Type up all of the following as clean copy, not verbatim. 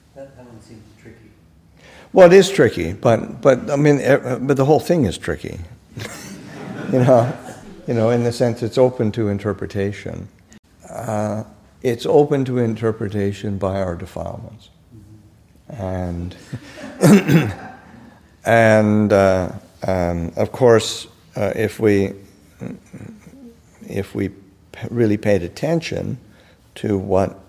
That one seems tricky. Well, it is tricky, but I mean, but the whole thing is tricky. you know, in the sense it's open to interpretation. It's open to interpretation by our defilements, and of course, if we really paid attention to what,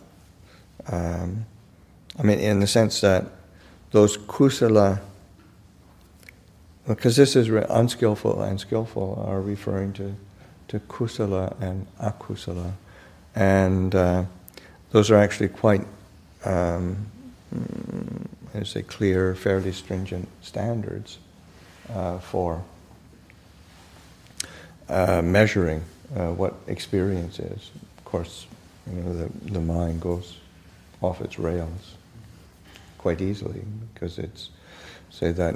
I mean, in the sense that those kusala, because this is unskillful and skillful are referring to kusala and akusala, and those are actually quite, I say, clear, fairly stringent standards for measuring what experience is. Of course, the mind goes off its rails quite easily because it's, say that,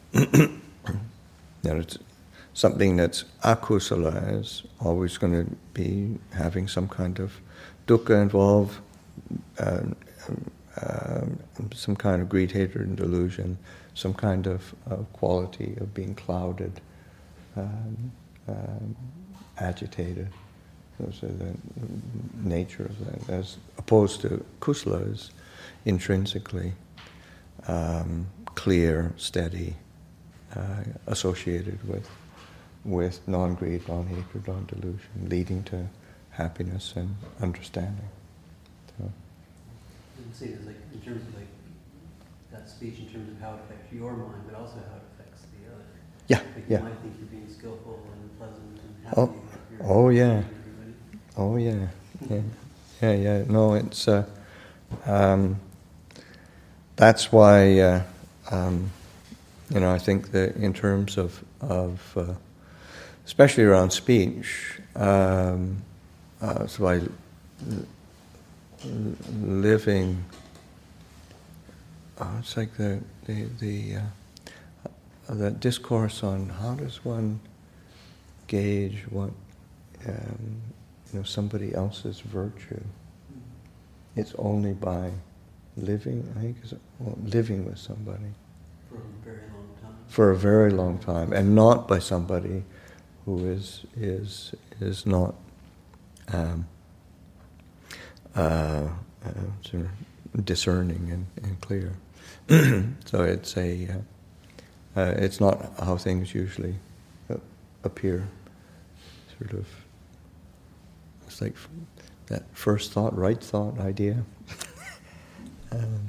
it's something that's akusala is always going to be having some kind of dukkha involved, some kind of greed, hatred, and delusion, some kind of quality of being clouded, agitated. Those are the nature of that, as opposed to kusala is intrinsically clear, steady, associated with non-greed, non-hatred, non-delusion, leading to happiness and understanding. So. You can see it as like in terms of like that speech, in terms of how it affects your mind, but also how it affects the other. Yeah, like yeah. You might think you're being skillful and pleasant and happy. Oh, oh yeah. Oh yeah. Yeah. No, it's that's why I think that in terms of especially around speech, so living. It's like the discourse on how does one gauge what somebody else's virtue. It's only by living. I think living with somebody for a very long time. For a very long time, and not by somebody who is not sort of discerning and clear. So it's it's not how things usually appear. Sort of, it's like that first thought, right thought idea.